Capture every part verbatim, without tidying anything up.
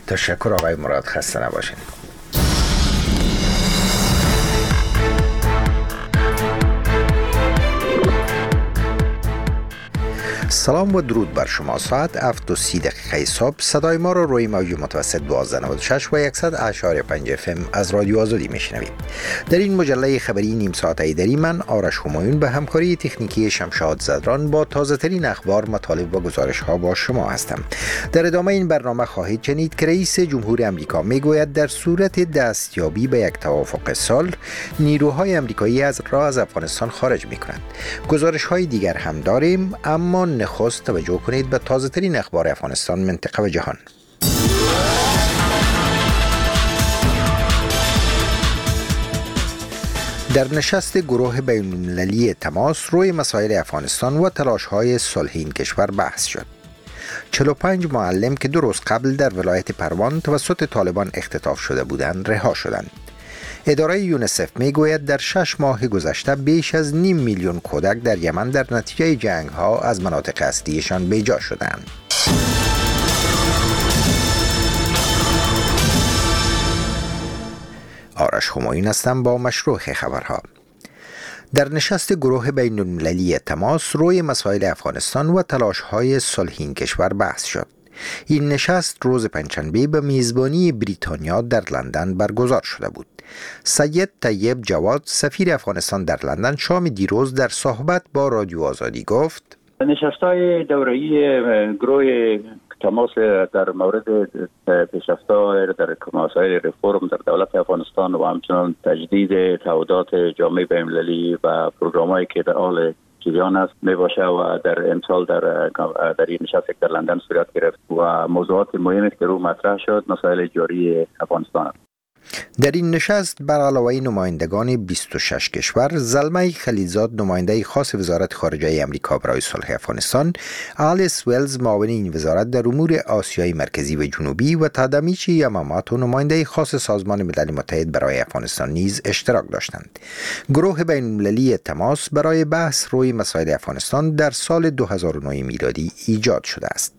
تشکر آقای مراد، خسته نباشین. سلام و درود بر شما. ساعت هفت و سی دقیقه صبح صدای ما را روی موج متوسط دوازده نود و شش و صد اشاری پنج اف ام از رادیو آزادی میشنوید. در این مجله خبری نیم ساعته ایدری من آرش همایون به همکاری تکنیکی شمشاد زدران با تازه ترین اخبار، مطالب و گزارش ها با شما هستم. در ادامه این برنامه خواهید شنید که رئیس جمهور امریکا میگوید در صورت دستیابی به یک توافق صلح نیروهای امریکایی از را از افغانستان خارج میکنند. گزارش های دیگر هم داریم، اما نخست توجه کنید به تازه ترین اخبار افغانستان، منطقه و جهان. در نشست گروه بین‌المللی تماس روی مسائل افغانستان و تلاش‌های صلح این کشور بحث شد. چهل و پنج معلم که دو روز قبل در ولایت پروان توسط طالبان اختطاف شده بودند رها شدند. اداره یونیسف میگوید در شش ماه گذشته بیش از نیم میلیون کودک در یمن در نتیجه جنگ ها از مناطق اصلیشان بیجا شدند. آرش همایون هستم با مشروع خبرها. در نشست گروه بین المللی تماس روی مسائل افغانستان و تلاش‌های صلح این کشور بحث شد. این نشست روز پنجشنبه به میزبانی بریتانیا در لندن برگزار شده بود. سید طیب جواد سفیر افغانستان در لندن شام دیروز در صحبت با رادیو آزادی گفت: نشست‌های دوره‌ای گروه تماس در مورد پیشرفت‌های در مسائل رفرم در دولت افغانستان و همچنین تجدید تعهدات جامعه بین‌المللی و پروگرام‌هایی که در حال جریان است میباشه و در امسال در در این نشست در لندن صورت گرفت و موضوعات مهمی که رو مطرح شد مسائل جاری افغانستان است. در این نشست بر علاوه نمایندگان بیست و شش کشور، زلمه خلیلزاد نماینده خاص وزارت خارجه امریکا برای صلح افغانستان، آلیس ویلز معاون این وزارت در امور آسیای مرکزی و جنوبی و تادامیچی یاماماتو نماینده خاص سازمان ملل متحد برای افغانستان نیز اشتراک داشتند. گروه بین المللی تماس برای بحث روی مسائل افغانستان در سال دو هزار و نه میلادی ایجاد شده است.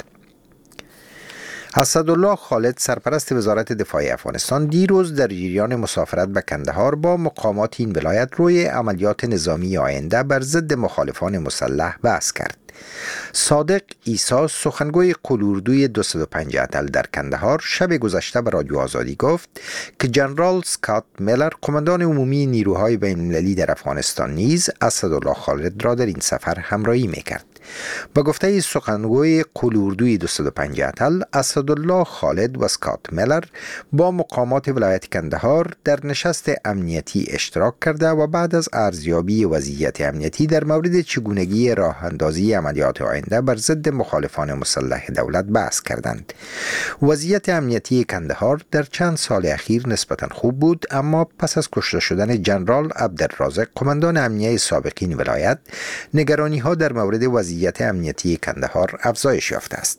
اسدالله خالد سرپرست وزارت دفاع افغانستان دیروز در جریان مسافرت به کندهار با مقامات این ولایت روی عملیات نظامی آینده بر ضد مخالفان مسلح بحث کرد. صادق عیسی سخنگوی قلوردوی دویست و پنج اتل در کندهار شب گذشته به رادیو آزادی گفت که جنرال اسکات میلر قماندان عمومی نیروهای بین‌المللی در افغانستان نیز اسدالله خالد را در این سفر همراهی میکرد. با گفته سخنگوی قلوردوی دویست و پنج اتل، اسدالله خالد و اسکات میلر با مقامات ولایت کندهار در نشست امنیتی اشتراک کرده و بعد از ارزیابی وضعیت امنیتی در مورد چگونگی راه اندازی عملیات آینده بر ضد مخالفان مسلح دولت بحث کردند. وضعیت امنیتی کندهار در چند سال اخیر نسبتا خوب بود، اما پس از کشته شدن جنرال عبدالرازق قماندان امنیه سابق این ولایت، نگرانی ها در مورد وضعیت امنیتی کندهار افزایش یافته است.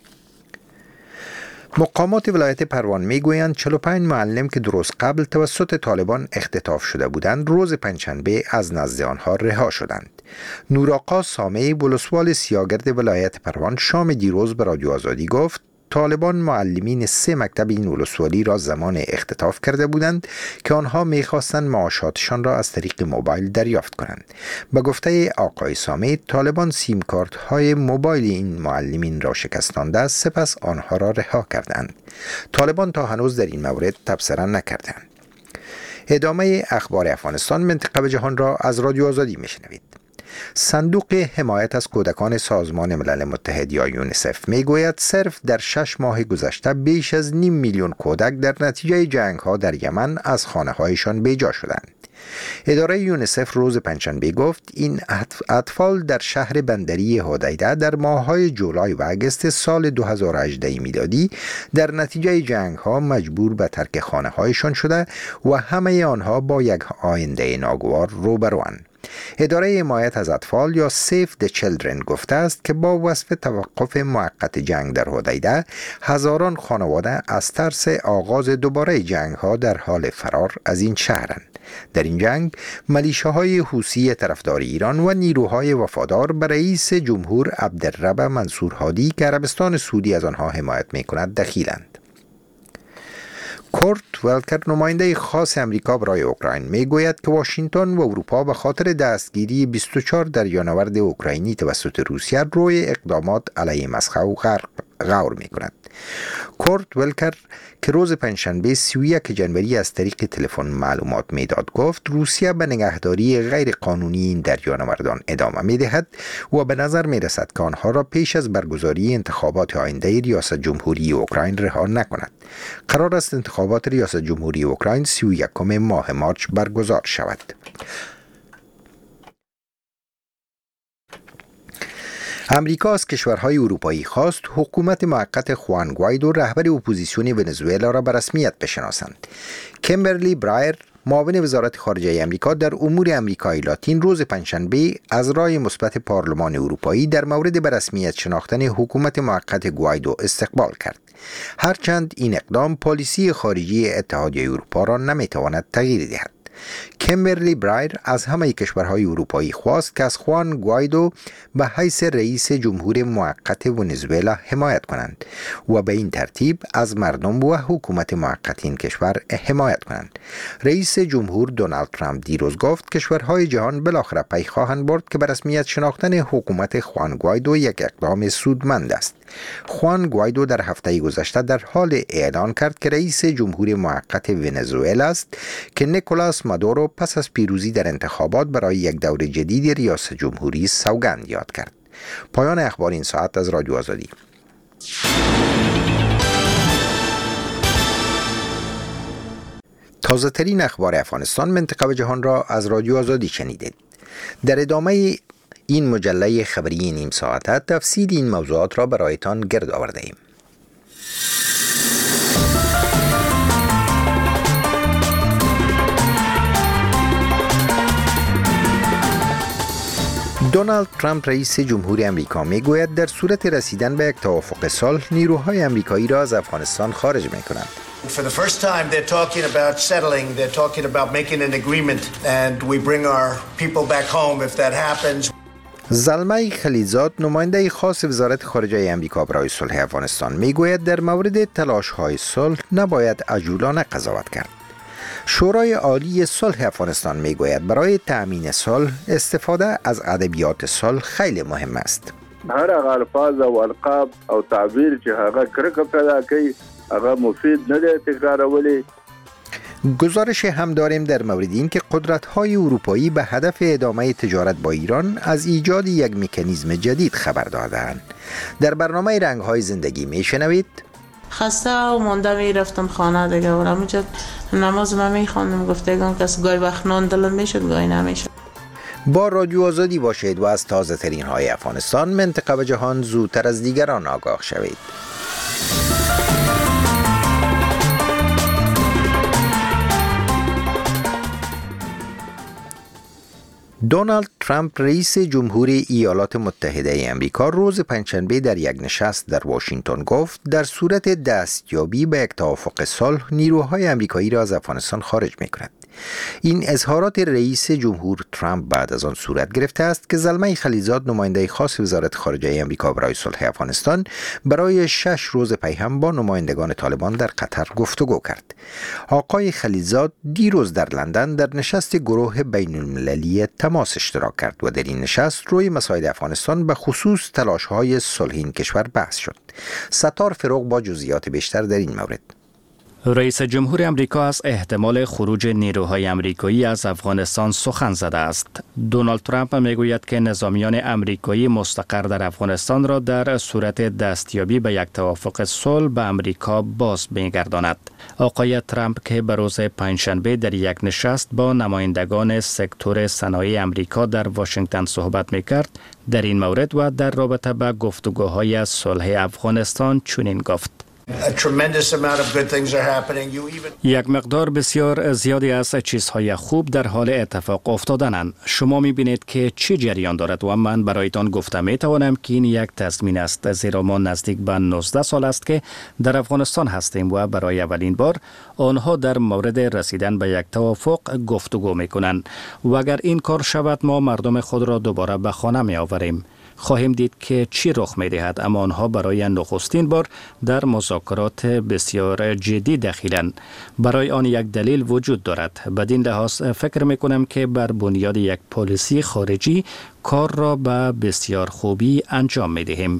مقامات ولایت پروان میگویند چهل و پنج معلم که دو روز قبل توسط طالبان اختطاف شده بودند روز پنجشنبه از نزد آنها رها شدند. نورآقا سامعی ولسوال سیاگرد ولایت پروان شام دیروز به رادیو آزادی گفت طالبان معلمین سه مکتب این ولسوالی را زمان اختطاف کرده بودند که آنها می‌خواستند معاشاتشان را از طریق موبایل دریافت کنند. به گفته آقای سامی، طالبان سیم کارت های موبایل این معلمین را شکستانده سپس آنها را رها کردند. طالبان تا هنوز در این مورد تبصره نکردند. ادامه اخبار افغانستان، منطقه و جهان را از رادیو آزادی میشنوید. صندوق حمایت از کودکان سازمان ملل متحد یا یونیسف میگوید صرف در شش ماه گذشته بیش از نیم میلیون کودک در نتیجه جنگ ها در یمن از خانه هایشان بیجا شدند. اداره یونیسف روز پنجشنبه گفت این اطفال در شهر بندری هودیده در ماه‌های جولای و اگست سال دو هزار و هجده میلادی در نتیجه جنگ ها مجبور به ترک خانه هایشان شده و همه آنها با یک آینده ناگوار روبروند. اداره حمایت از اطفال یا سیف د چیلدرن گفته است که با وصف توقف موقت جنگ در هودیده هزاران خانواده از ترس آغاز دوباره جنگ ها در حال فرار از این شهرند. در این جنگ ملیشه‌های حوثی طرفدار ایران و نیروهای وفادار به رئیس جمهور عبدالرب منصور هادی که عربستان سعودی از آنها حمایت می‌کند دخیلند. کورت ولکر نماینده خاص امریکا برای اوکراین میگوید که واشنگتن و اروپا به خاطر دستگیری بیست و چهار دریانورد اوکراینی توسط روسیه روی اقدامات علیه مسکو غور می کند. کورت ولکر که روز پنجشنبه سی و یک ژانویه از طریق تلفن معلومات میداد گفت روسیه به نگهداری غیر قانونی این دریانوردان ادامه می دهد و به نظر می رسد که آنها را پیش از برگزاری انتخابات آینده ریاست جمهوری اوکراین رها نکند. قرار است انتخابات ریاست جمهوری اوکراین سی و یکم ماه مارچ برگزار شود. امریکا از کشورهای اروپایی خواست حکومت موقت خوان گوایدو رهبر اپوزیسیون ونزوئلا را به رسمیت بشناسند. کیمبرلی برایر معاون وزارت خارجه امریکا در امور امریکای لاتین روز پنجشنبه از رای مثبت پارلمان اروپایی در مورد به رسمیت شناختن حکومت موقت گوایدو استقبال کرد. هرچند این اقدام پالیسی خارجی اتحادیه اروپا را نمیتواند تغییر دهد. کیمبرلی برایر از همه کشورهای اروپایی خواست که از خوان گوایدو به حیث رئیس جمهور موقت ونزوئلا حمایت کنند و به این ترتیب از مردم و حکومت موقت این کشور حمایت کنند. رئیس جمهور دونالد ترامپ دیروز گفت کشورهای جهان بالاخره پی خواهند برد که به رسمیت شناختن حکومت خوان گوایدو یک اقدام سودمند است. خوان گوایدو در هفته گذشته در حال اعلان کرد که رئیس جمهور موقت ونزوئلا است که نیکولاس مادورو پس از پیروزی در انتخابات برای یک دور جدید ریاست جمهوری سوگند یاد کرد. پایان اخبار این ساعت از رادیو آزادی. تازه ترین اخبار افغانستان، منطقه و جهان را از رادیو آزادی شنیدید. در ادامه این مجله خبری نیم ساعته تفصیل این موضوعات را برایتان گرد آورده ایم. دونالد ترامپ رئیس جمهوری امریکا میگوید در صورت رسیدن به یک توافق صلح نیروهای امریکایی را از افغانستان خارج میکنند. For the first time they're talking about settling, they're talking about making an agreement and we bring our people back home if that happens. زلمه خلیلزاد نماینده خاص وزارت خارجه امریکا برای صلح افغانستان میگوید در مورد تلاش‌های صلح نباید عجولانه قضاوت کرد. شورای عالی صلح افغانستان میگوید برای تأمین صلح استفاده از ادبیات صلح خیلی مهم است. هر هغه الفاظ او القاب او تعبیر چې هغه کرکه پیدا کوي هغه مفید نه دی تکرارولی. گزارش هم داریم در مورد این که قدرت‌های اروپایی به هدف ادامه تجارت با ایران از ایجاد یک مکانیزم جدید خبر دادند. در برنامه رنگ‌های زندگی میشنوید خسته و مانده میرفتم خانه دیگه و همونجا نماز من میخواندم گفتگان کس گاهی وقت نان دلم میشد گاهی نمیشد. با رادیو آزادی باشید و از تازه ترین های افغانستان، منطقه و جهان زودتر از دیگران آگاه شوید. دونالد ترامپ رئیس جمهور ایالات متحده امریکا روز پنجشنبه در یک نشست در واشنگتن گفت در صورت دستیابی به یک توافق صلح نیروهای امریکایی را از افغانستان خارج می‌کند. این اظهارات رئیس جمهور ترامپ بعد از آن صورت گرفته است که زلمه خلیلزاد نماینده خاص وزارت خارجه امریکا برای صلح افغانستان برای شش روز پی هم با نمایندگان طالبان در قطر گفتگو کرد. آقای خلیلزاد دیروز در لندن در نشست گروه بین المللی تماس اشتراک کرد و در این نشست روی مسائل افغانستان به خصوص تلاش‌های صلح این کشور بحث شد. ستار فروغ با جزئیات بیشتر در این مورد. رئیس جمهور امریکا از احتمال خروج نیروهای امریکایی از افغانستان سخن زده است. دونالد ترامپ میگوید که نظامیان امریکایی مستقر در افغانستان را در صورت دستیابی به یک توافق صلح به امریکا باز میگرداند. آقای ترامپ که به روز پنجشنبه در یک نشست با نمایندگان سکتور صنایع امریکا در واشنگتن صحبت میکرد، در این مورد و در رابطه با گفتگوهای صلح افغانستان چنین گفت: یک مقدار بسیار زیادی از چیزهای خوب در حال اتفاق افتادنند. شما میبینید که چی جریان دارد و من برایتان گفته میتوانم که این یک تضمین است، زیرا ما نزدیک به نوزده سال است که در افغانستان هستیم و برای اولین بار آنها در مورد رسیدن به یک توافق گفتگو میکنند و اگر این کار شود ما مردم خود را دوباره به خانه می آوریم. خواهیم دید که چی رخ می دهد، اما آنها برای نخستین بار در مذاکرات بسیار جدی دخیلند. برای آن یک دلیل وجود دارد. بدین لحاظ فکر می کنم که بر بنیاد یک پالیسی خارجی کار را به بسیار خوبی انجام می دهیم.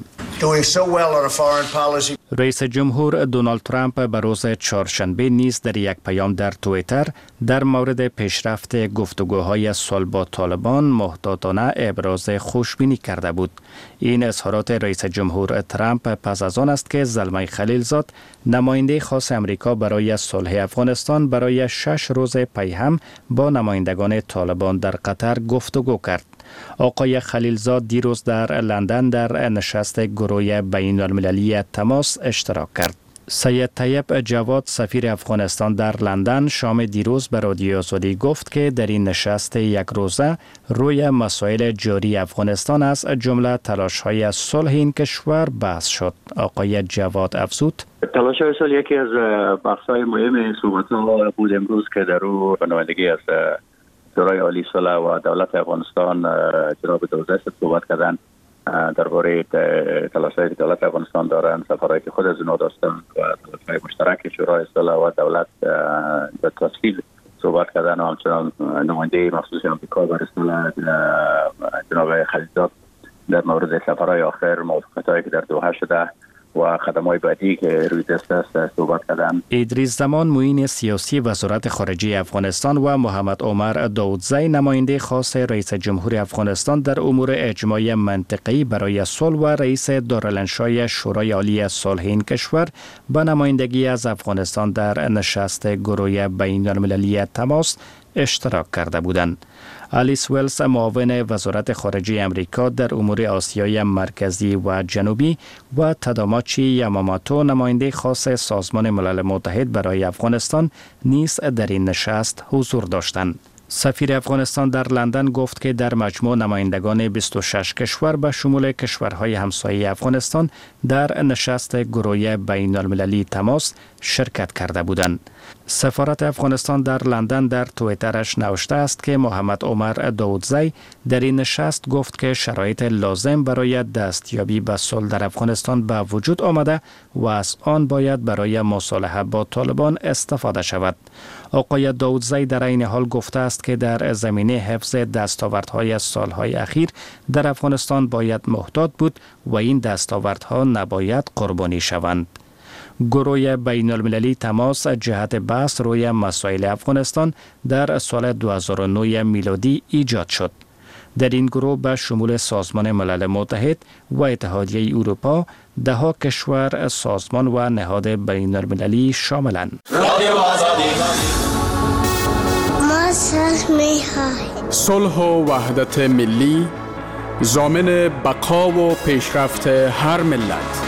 رئیس جمهور دونالد ترامپ به روز چهارشنبه نیز در یک پیام در توییتر در مورد پیشرفت گفتگوهای صلح با طالبان محتاطانه ابراز خوشبینی کرده بود. این اظهارات رئیس جمهور ترامپ پس از آن است که زلمه خلیلزاد، نماینده خاص امریکا برای صلح افغانستان، برای شش روز پی هم با نمایندگان طالبان در قطر گفتگو کرد. آقای خلیلزاد دیروز در لندن در نشست گروه بین المللی تماس اشتراک کرد. سید طیب جواد سفیر افغانستان در لندن شام دیروز به رادیو آزادی گفت که در این نشست یک روزه روی مسائل جاری افغانستان از جمله تلاش‌های صلح این کشور بحث شد. آقای جواد افزود: تلاش‌های صلح یکی از بحث‌های مهم صحبت‌ها بود امروز که در او به نمایندگی از شورای عالی صلح و دولت افغانستان جناب دوزه صحبت کردن درباره تلاش‌هایی که دولت افغانستان دارند، سفرهایی که خود از اونها داشتن و تلاش‌های مشترک شورای صلح و دولت به تفصیل صحبت کردن. و همچنان نماینده مخصوص آمریکا برای صلح جناب خلیلزاد در مورد سفرهای آخر، موافقت‌هایی که در دوحه شده و خدمات بعدی که روی دست است صحبت کردن. ادریس زمان معین سیاسی وزارت خارجه افغانستان و محمد عمر داودزی نماینده خاص رئیس جمهور افغانستان در امور اجماعی منطقه‌ای برای صلح و رئیس دارالانشای شورای عالی صلح این کشور به نمایندگی از افغانستان در نشست گروه بین المللی تماس اشتراک کرده بودند. آلیس ویلز معاون وزارت خارجه امریکا در امور آسیای مرکزی و جنوبی و تاداماچی یاماماتو نماینده خاص سازمان ملل متحد برای افغانستان نیز در این نشست حضور داشتند. سفیر افغانستان در لندن گفت که در مجموع نمایندگان بیست و شش کشور به شمول کشورهای همسایه افغانستان در نشست گروه بین المللی تماس شرکت کرده بودند. سفارت افغانستان در لندن در توییترش نوشته است که محمد عمر داودزی در این نشست گفت که شرایط لازم برای دستیابی به صلح در افغانستان به وجود آمده و از آن باید برای مصالحه با طالبان استفاده شود. آقای داودزی در این حال گفته است که در زمینه حفظ دستاوردهای سالهای اخیر در افغانستان باید محتاط بود و این دستاوردها نباید قربانی شوند. گروه بین المللی تماس جهت بحث روی مسائل افغانستان در سال دو هزار و نه میلادی ایجاد شد. در این گروه به شمول سازمان ملل متحد و اتحادیه اروپا دهها کشور، سازمان و نهاد بین المللی شاملند. ما صلح می‌خوایم. صلح و وحدت ملی ضامن بقا و پیشرفت هر ملت.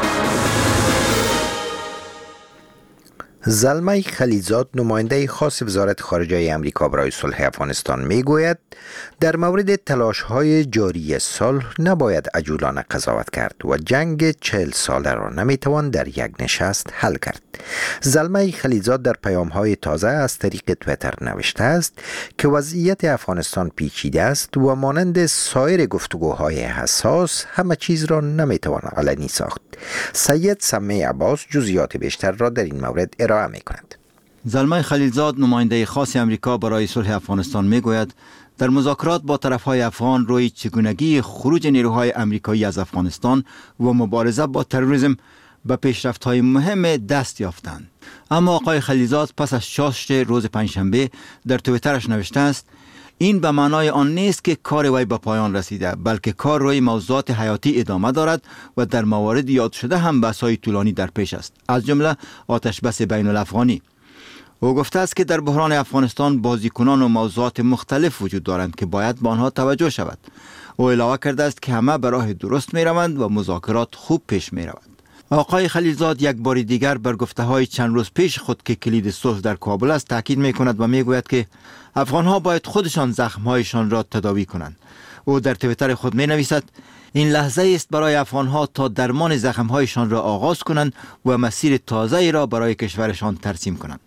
زلمه خلیلزاد نماینده خاص وزارت خارجه امریکا برای صلح افغانستان می گوید در مورد تلاش های جاری صلح نباید عجولانه قضاوت کرد و جنگ چهل ساله را نمی توان در یک نشست حل کرد. زلمه خلیلزاد در پیام های تازه از طریق توییتر نوشته است که وضعیت افغانستان پیچیده است و مانند سایر گفتگوهای حساس همه چیز را نمی توان علنی ساخت. سید سمی عباس جزئیات بیشتر را در این مورد ارائه می کند. زلمه خلیلزاد نماینده خاص امریکا برای صلح افغانستان می گوید در مذاکرات با طرفهای افغان روی چگونگی خروج نیروهای امریکایی از افغانستان و مبارزه با تروریسم به پیشرفت‌های مهم دست یافتند. اما آقای خلیلزاد پس از شاشت روز پنجشنبه در توییترش نوشته است این به معنای آن نیست که کار وی به پایان رسیده، بلکه کار روی موضوعات حیاتی ادامه دارد و در موارد یاد شده هم بحث‌های طولانی در پیش است، از جمله آتش بس بین الافغانی. او گفته است که در بحران افغانستان بازیکنان و موضوعات مختلف وجود دارند که باید به آنها توجه شود. او علاوه کرده است که همه به راه درست می روند و مذاکرات خوب پیش می روند. آقای خلیلزاد یک بار دیگر بر گفته‌های چند روز پیش خود که کلید صلح در کابل است تاکید می کند و می گوید که افغان‌ها باید خودشان زخم‌هایشان را تداوی کنند. او در توییتر خود می نویسد این لحظه است برای افغان‌ها تا درمان زخم‌هایشان را آغاز کنند و مسیر تازه‌ای را برای کشورشان ترسیم کنند.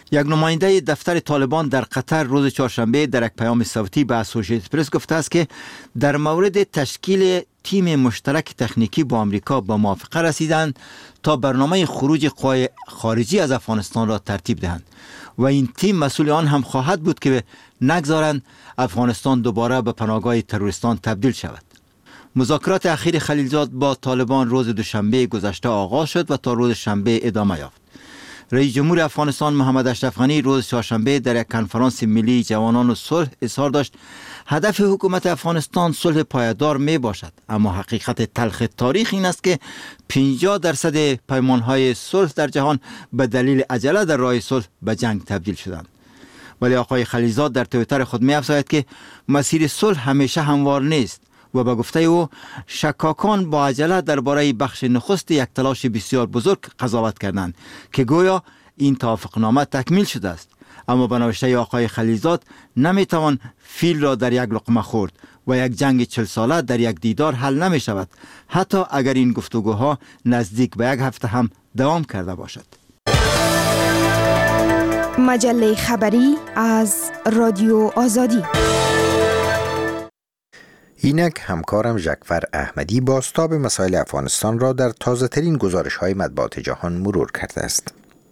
یک نماینده دفتر طالبان در قطر روز چهارشنبه در یک پیام صوتی به اسوشییتد پرس گفته است که در مورد تشکیل تیم مشترک تکنیکی با آمریکا به موافقه رسیدند تا برنامه خروج قوای خارجی از افغانستان را ترتیب دهند و این تیم مسئول آن هم خواهد بود که نگذارند افغانستان دوباره به پناهگاه تروریستان تبدیل شود. مذاکرات اخیر خلیلزاد با طالبان روز دوشنبه گذشته آغاز شد و تا روز شنبه ادامه یافت. رئیس جمهور افغانستان محمد اشرف غنی روز چهارشنبه در یک کنفرانس ملی جوانان و صلح اظهار داشت هدف حکومت افغانستان صلح پایدار می باشد، اما حقیقت تلخ تاریخ این است که پنجاه درصد پیمانهای صلح در جهان به دلیل عجله در راه صلح به جنگ تبدیل شدند. ولی آقای خلیلزاد در توییتر خود می افزاید که مسیر صلح همیشه هموار نیست و به گفته او شکاکان با عجله درباره بخش نخست یک تلاش بسیار بزرگ قضاوت کردند که گویا این توافقنامه تکمیل شده است، اما به نوشته آقای خلیلزاد نمیتوان فیل را در یک لقمه خورد و یک جنگ چل ساله در یک دیدار حل نمی شود، حتی اگر این گفتگوها نزدیک به یک هفته هم دوام کرده باشد. مجله خبری از رادیو آزادی. اینک همکارم ژکفر احمدی بازتاب مسائل افغانستان را در تازه ترین گزارش های مطبوعات جهان مرور کرده است.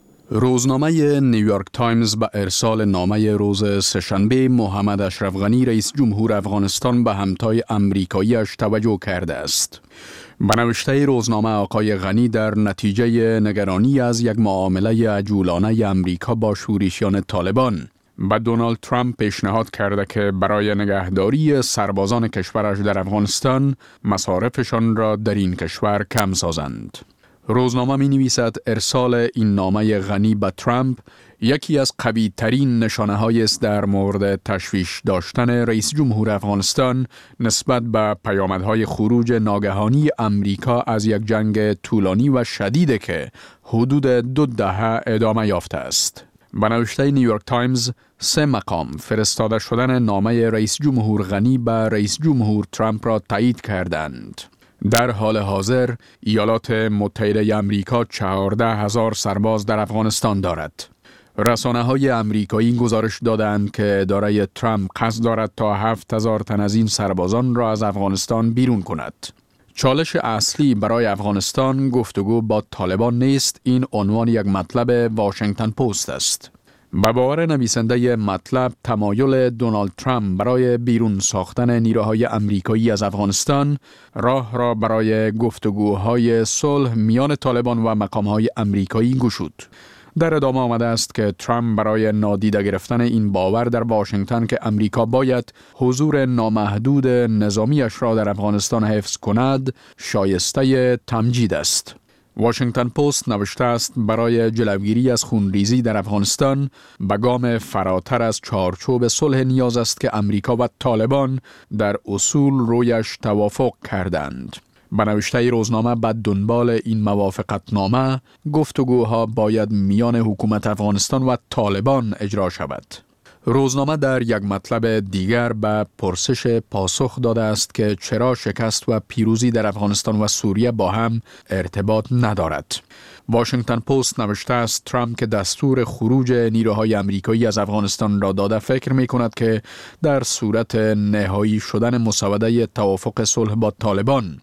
روزنامه نیویورک تایمز به ارسال نامه روز سه‌شنبه محمد اشرف غنی رئیس جمهور افغانستان به همتای امریکاییش توجه کرده است. به نوشته روزنامه آقای غنی در نتیجه نگرانی از یک معامله عجولانه امریکا با شورشیان طالبان به دونالد ترامپ پیشنهاد کرده که برای نگهداری سربازان کشورش در افغانستان مصارفشان را در این کشور کم سازند. روزنامه می نویسد ارسال این نامه غنی به ترامپ یکی از قوی ترین نشانه هایی است در مورد تشویش داشتن رئیس جمهور افغانستان نسبت به پیامدهای خروج ناگهانی امریکا از یک جنگ طولانی و شدیده که حدود دو دهه ادامه یافته است. به نوشته نیویورک تایمز، سه مقام فرستاده شدن نامه رئیس جمهور غنی به رئیس جمهور ترامپ را تایید کردند. در حال حاضر ایالات متحده آمریکا چهارده هزار سرباز در افغانستان دارد. رسانه های آمریکایی گزارش دادند که اداره ترامپ قصد دارد تا هفت هزار تن از این سربازان را از افغانستان بیرون کند. چالش اصلی برای افغانستان گفتگو با طالبان نیست، این عنوان یک مطلب واشنگتن پست است. به باور نویسنده مطلب، تمایل دونالد ترامپ برای بیرون ساختن نیروهای آمریکایی از افغانستان راه را برای گفتگوهای صلح میان طالبان و مقامهای آمریکایی گشود. در ادامه آمده است که ترامپ برای نادیده گرفتن این باور در واشنگتن که امریکا باید حضور نامحدود نظامیش را در افغانستان حفظ کند، شایسته تمجید است. واشنگتن پست نوشته است برای جلوگیری از خونریزی در افغانستان به گام فراتر از چارچوب صلح نیاز است که امریکا و طالبان در اصول رویش توافق کردند. به نوشته روزنامه بعد دنبال این موافقتنامه گفتگوها باید میان حکومت افغانستان و طالبان اجرا شود. روزنامه در یک مطلب دیگر به پرسش پاسخ داده است که چرا شکست و پیروزی در افغانستان و سوریه با هم ارتباط ندارد. واشنگتن پست نوشته است ترامپ که دستور خروج نیروهای آمریکایی از افغانستان را داده فکر می کند که در صورت نهایی شدن مسوده توافق صلح با طالبان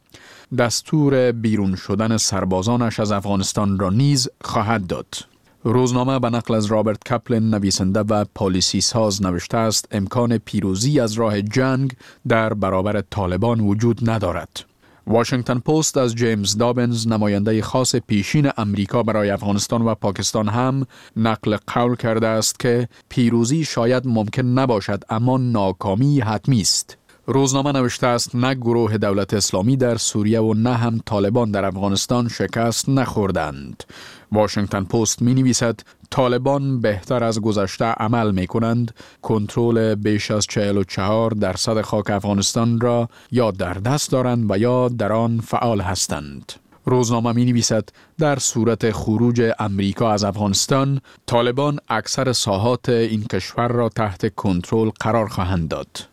دستور بیرون شدن سربازانش از افغانستان را نیز خواهد داد. روزنامه به نقل از رابرت کپلن نویسنده و پالیسی ساز نوشته است امکان پیروزی از راه جنگ در برابر طالبان وجود ندارد. واشنگتن پست از جیمز دابنز نماینده خاص پیشین امریکا برای افغانستان و پاکستان هم نقل قول کرده است که پیروزی شاید ممکن نباشد اما ناکامی حتمی است. روزنامه نوشته است نه گروه دولت اسلامی در سوریه و نه هم طالبان در افغانستان شکست نخوردند. واشنگتن پست می نویسد طالبان بهتر از گذشته عمل می کنند، کنترل بیش از چهل و چهار درصد خاک افغانستان را یا در دست دارند و یا در آن فعال هستند. روزنامه می نویسد در صورت خروج امریکا از افغانستان، طالبان اکثر ساحات این کشور را تحت کنترل قرار خواهند داد.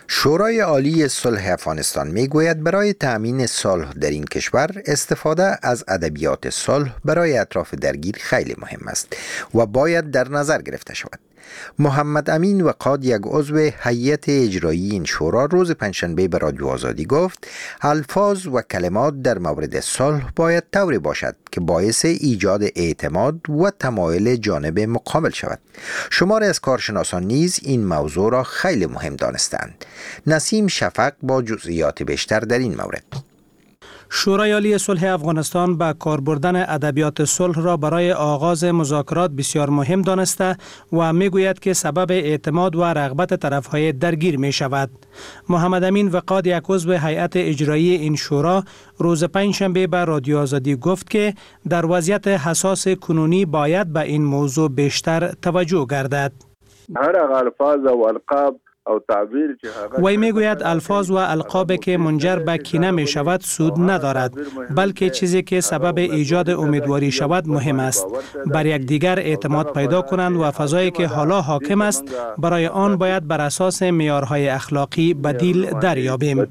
شورای عالی صلح افغانستان میگوید برای تأمین صلح در این کشور استفاده از ادبیات صلح برای اطراف درگیر خیلی مهم است و باید در نظر گرفته شود. محمد امین وقاد، یک عضو هیئت اجرایی این شورا، روز پنجشنبه به رادیو آزادی گفت الفاظ و کلمات در مورد صلح باید طوری باشد که باعث ایجاد اعتماد و تمایل جانب مقابل شود. شمار از کارشناسان نیز این موضوع را خیلی مهم دانستند. نسیم شفق با جزئیات بیشتر در این مورد. شورای عالی صلح افغانستان به کار بردن ادبیات صلح را برای آغاز مذاکرات بسیار مهم دانسته و میگوید که سبب اعتماد و رغبت طرفهای درگیر می شود. محمد امین وقاد، یک عضو هیئت اجرایی این شورا، روز پنجشنبه به رادیو آزادی گفت که در وضعیت حساس کنونی باید به این موضوع بیشتر توجه گردد. هر الفاظ و القاب وی میگوید الفاظ و القاب که منجر به کینه می شود سود ندارد، بلکه چیزی که سبب ایجاد امیدواری شود مهم است. بر یک دیگر اعتماد پیدا کنند و فضایی که حالا حاکم است برای آن باید بر اساس معیارهای اخلاقی بدیل دریابیم.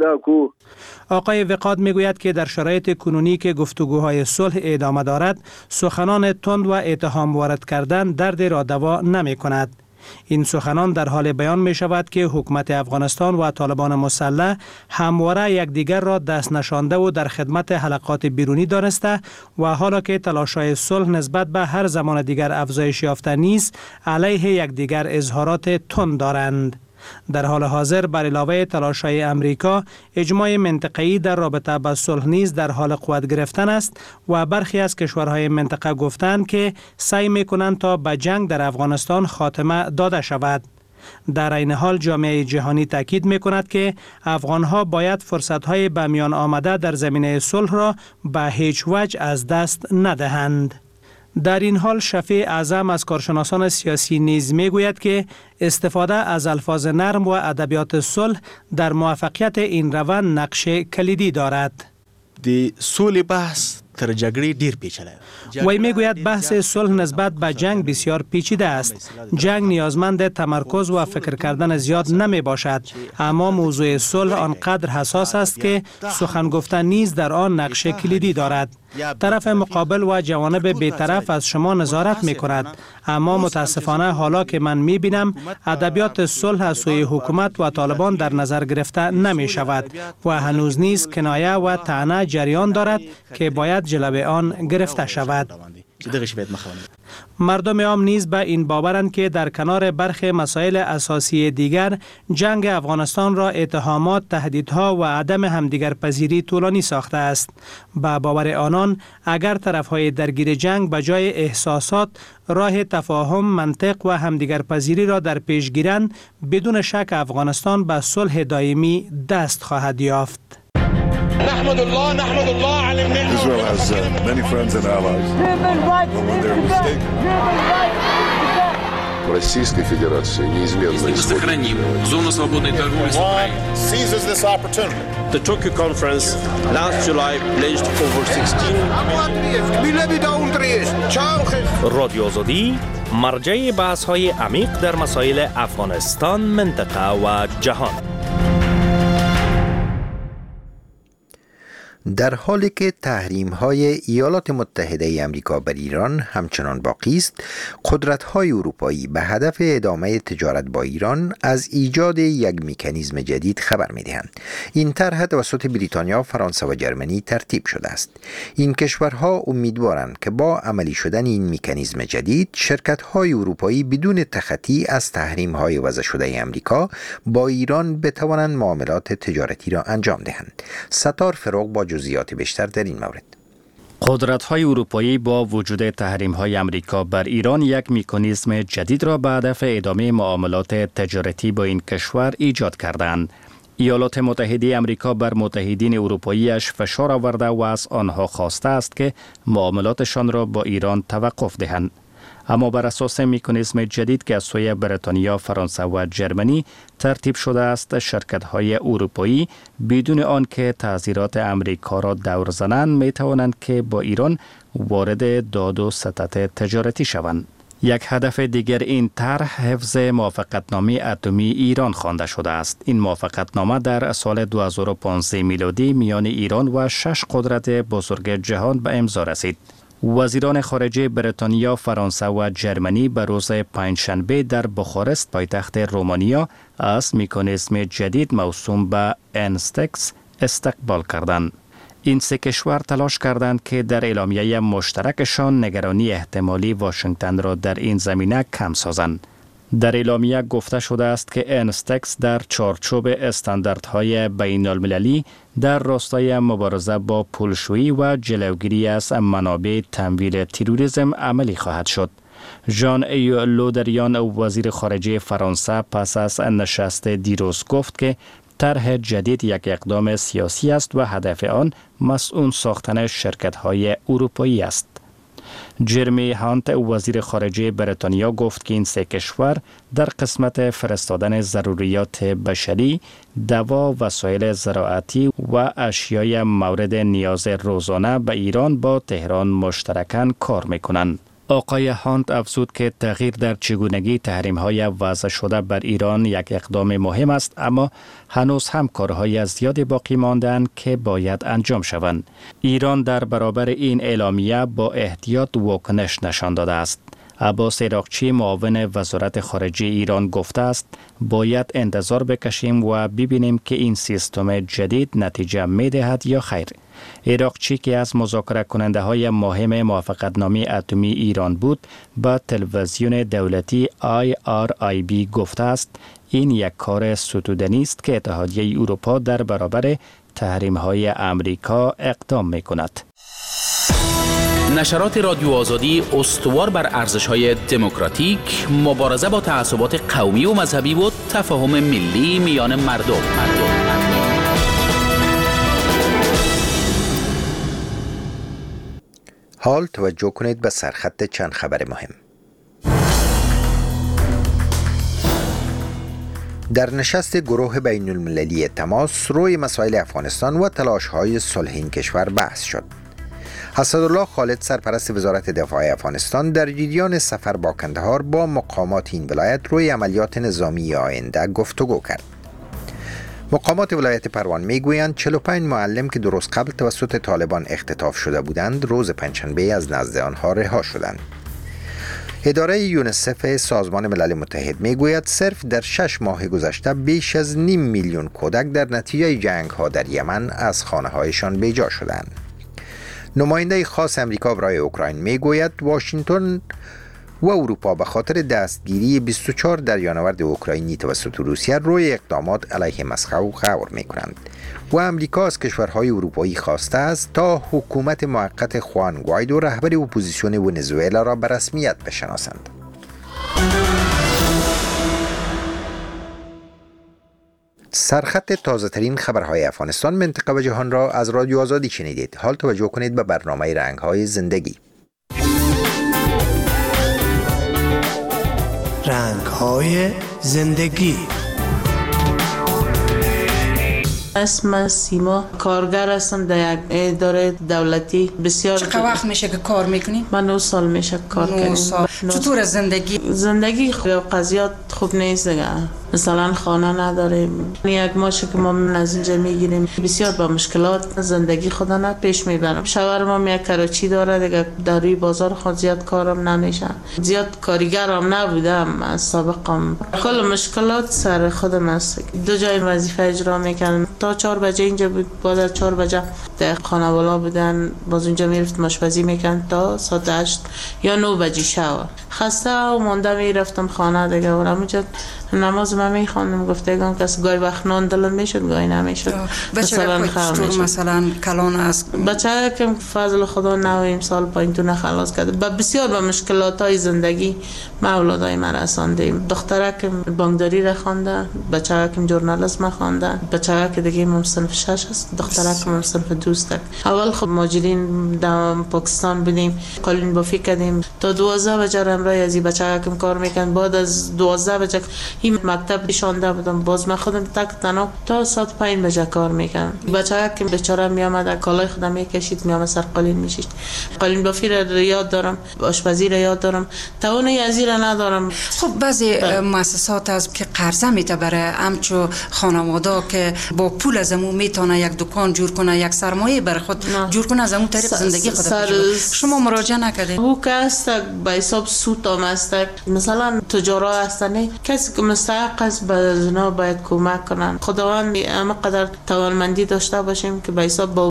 آقای وقاد میگوید که در شرایط کنونی که گفتگوهای صلح ادامه دارد، سخنان تند و اتهام وارد کردن درد را دوا نمی کند. این سخنان در حال بیان می شود که حکومت افغانستان و طالبان مسلح همواره یکدیگر را دست نشانده و در خدمت حلقات بیرونی دانسته و حالا که تلاش‌های صلح نسبت به هر زمان دیگر افزایش یافته نیز علیه یکدیگر اظهارات تند دارند. در حال حاضر بر علاوه تلاش‌های امریکا، اجماع منطقه‌ای در رابطه با صلح نیز در حال قوت گرفتن است و برخی از کشورهای منطقه گفتند که سعی می‌کنند تا به جنگ در افغانستان خاتمه داده شود. در این حال جامعه جهانی تاکید می‌کند که افغان‌ها باید فرصت‌های به میان آمده در زمینه صلح را به هیچ وجه از دست ندهند. در این حال شفیع اعظم از کارشناسان سیاسی نیز میگوید که استفاده از الفاظ نرم و ادبیات صلح در موفقیت این روند نقش کلیدی دارد. د سولې بحث تر جګړې ډیر پیچیده است. وی میگوید بحث صلح نسبت به جنگ بسیار پیچیده است. جنگ نیازمند تمرکز و فکر کردن زیاد نمی باشد، اما موضوع صلح آنقدر حساس است که سخن گفتن نیز در آن نقش کلیدی دارد. طرف مقابل و جوانب بی‌طرف از شما نظارت می کند، اما متاسفانه حالا که من می بینم ادبیات صلح از سوی حکومت و طالبان در نظر گرفته نمی شود و هنوز نیز کنایه و طعنه جریان دارد که باید جلوی آن گرفته شود. مردم عام نیز به این باورند که در کنار برخی مسائل اساسی دیگر جنگ افغانستان را اتهامات، تهدیدها و عدم همدیگر پذیری طولانی ساخته است. به باور آنان اگر طرفهای درگیر جنگ به جای احساسات راه تفاهم، منطق و همدیگر پذیری را در پیش گیرند، بدون شک افغانستان به صلح دائمی دست خواهد یافت. نحمد الله نحمد الله على النعمة. Israel has uh, many friends and allies. But when they're mistaken. Российской Федерации неизменно сохраним зону свободной торговли с Украиной. Seizes this opportunity. The Tokyo conference last July pledged over sixteen. رادیو آزادی مرجع بحث‌های عمیق در مسائل افغانستان، منطقه و جهان. در حالی که تحریم‌های ایالات متحده ای آمریکا بر ایران همچنان باقی است، قدرت‌های اروپایی به هدف ادامه تجارت با ایران از ایجاد یک مکانیزم جدید خبر می‌دهند. این طرح توسط بریتانیا، فرانسه و جرمنی ترتیب شده است. این کشورها امیدوارند که با عملی شدن این مکانیزم جدید، شرکت‌های اروپایی بدون تخطی از تحریم‌های وضع شده آمریکا با ایران بتوانند معاملات تجارتی را انجام دهند. ستار فروغ با جزئیات بیشتر در این مورد. قدرت‌های اروپایی با وجود تحریم‌های آمریکا بر ایران یک مکانیزم جدید را به هدف ادامه معاملات تجارتی با این کشور ایجاد کردند. ایالات متحده آمریکا بر متحدین اروپایی‌اش فشار آورده و از آنها خواسته است که معاملاتشان را با ایران توقف دهند. اما بر اساس مکانیزم جدید که از سوی بریتانیا، فرانسه و جرمنی ترتیب شده است، شرکت‌های اروپایی بدون آنکه تعزیرات امریکا را دور زنند می توانند که با ایران وارد داد و ستد تجارتی شوند. یک هدف دیگر این طرح حفظ موافقتنامه اتمی ایران خوانده شده است. این موافقتنامه در سال دو هزار و پانزده میلادی میان ایران و شش قدرت بزرگ جهان به امضا رسید. وزیران خارجه بریتانیا، فرانسه و جرمنی به روز پنجشنبه در بخارست پایتخت رومانیا از مکانیزم جدید موسوم به انستکس استقبال کردند. این سه کشور تلاش کردند که در اعلامیه مشترکشان نگرانی احتمالی واشنگتن را در این زمینه کم سازند. در اعلامیه گفته شده است که انستکس در چارچوب استانداردهای بین المللی در راستای مبارزه با پولشویی و جلوگیری از منابع تمویل تروریسم عملی خواهد شد. ژان ایو لودریان، وزیر خارجه فرانسه، پس از نشست دیروز گفت که طرح جدید یک اقدام سیاسی است و هدف آن مسئول ساختن شرکت‌های اروپایی است. جرمی هانت، وزیر خارجه بریتانیا، گفت که این سه کشور در قسمت فرستادن ضروریات بشری، دوا، وسایل زراعتی و اشیای مورد نیاز روزانه به ایران با تهران مشترکاً کار می‌کنند. آقای هانت افزود که تغییر در چگونگی تحریم‌های وضع شده بر ایران یک اقدام مهم است، اما هنوز هم کارهای زیادی باقی مانده‌اند که باید انجام شوند. ایران در برابر این اعلامیه با احتیاط واکنش نشان داده است. عباس عراقچی، معاون وزارت خارجه ایران، گفته است باید انتظار بکشیم و ببینیم که این سیستم جدید نتیجه می‌دهد یا خیر. عراقچی که از مذاکره کننده های مهم موافقتنامه اتمی ایران بود، با تلویزیون دولتی آی آر آی بی گفته است این یک کار ستودنی است که اتحادیه اروپا در برابر تحریم های امریکا اقدام می کند. نشرات رادیو آزادی استوار بر ارزش‌های دموکراتیک، مبارزه با تعصبات قومی و مذهبی و تفاهم ملی میان مردم. مردم. حال توجه کنید به سرخط چند خبر مهم. در نشست گروه بین المللی تماس روی مسائل افغانستان و تلاش‌های صلح این کشور بحث شد. اسدالله خالد، سرپرست وزارت دفاع افغانستان، در جریان سفر با کندهار با مقامات این ولایت روی عملیات نظامی آینده گفتگو کرد. مقامات ولایت پروان میگویند چهل و پنج معلم که درست قبل توسط طالبان اختطاف شده بودند روز پنجشنبه از نزد آنها رها شدند. اداره یونیسف سازمان ملل متحد میگوید صرف در شش ماه گذشته بیش از نیم میلیون کودک در نتیجه جنگ ها در یمن از خانه هایشان بیجا شدند. نماینده خاص امریکا برای اوکراین میگوید واشنگتن و اروپا به خاطر دستگیری بیست و چهار دریانورد اوکراینی توسط روسیه روی اقدامات علیه مسکو غور می‌کنند و امریکا از کشورهای اروپایی خواسته است تا حکومت موقت خوان گوایدو، رهبر اپوزیسیون ونزوئلا، را به رسمیت بشناسند. سرخط تازه ترین خبرهای افغانستان، منطقه و جهان را از رادیو آزادی شنیدید. حال توجه کنید به برنامه رنگ‌های زندگی. رنگ‌های زندگی. اسم سیما، کارگر هستم در یک اداره دولتی. بسیار چقدر وقت میشه که کار میکنی؟ من نو سال میشه کار کنیم. چطور زندگی؟ زندگی قضیات خوب نیست دیگه. مثلا خانه نداریم، یک ماشه که ما از اینجا میگیریم، بسیار با مشکلات زندگی خودم نه پیش میبرم. شوهرم یک کراچی داره دیگه، در روی بازار خود زیاد کارم نمیشه، زیاد کارگرم نبودم از سابقم. کل مشکلات سر خودم است. دو جای وظیفه اجرا میکنم، تا چهار بجه اینجا بود، بعد از چهار بجه در خانه والا بودن، باز اینجا میرفت آشپزی میکن تا ساعت هشت یا نه بجه شب. خسته و مانده میرفتم خانه دیگه. و همونجا نماز من میخواندم، گفتگان کس گاهی وقت نان دلم میشد گاهی نمیشد. مثلا چطور مثلا کلان است؟ بچه که فضل خدا نه امسال پایینتون خلاص کرده. با بسیار با مشکلات های زندگی ما اولادای من رساندیم. دختره که بانکداری را خوانده، بچه که ژورنالیسم خوانده، بچه که دیگه من صنف شش است، دختره که من صنف دوست. اول خب ماجرین در پاکستان بودیم، قالین بافی کردیم تا دوازده بجه امروز از این بچه که کار میکن. بعد از دوازده بجه این مکتب شانده بودم، باز من خودم تک تنها تا ساعت پنج بجه کار میکنم. بچه‌ها که بیچاره میامد کالای خودم میکشید میامد سر قالین میشید. قالین بافی را یاد دارم، آشپزی را یاد دارم، توانایی ازی را ندارم. خب بعضی مؤسسات از که قرضه میته برای همچو خانواده که با پول از امو میتونه یک دکان جور کنه، یک سرمایه بر خود جور کنه، از امو طریق زندگی خود سر... شما مراجعه نکردید؟ او که است به حساب سود هم است، مثلا تجارا هستن کسی که مستحق است به زنا باید کمک کنن. خداوند همه قدر توانمندی داشته باشیم که به حساب با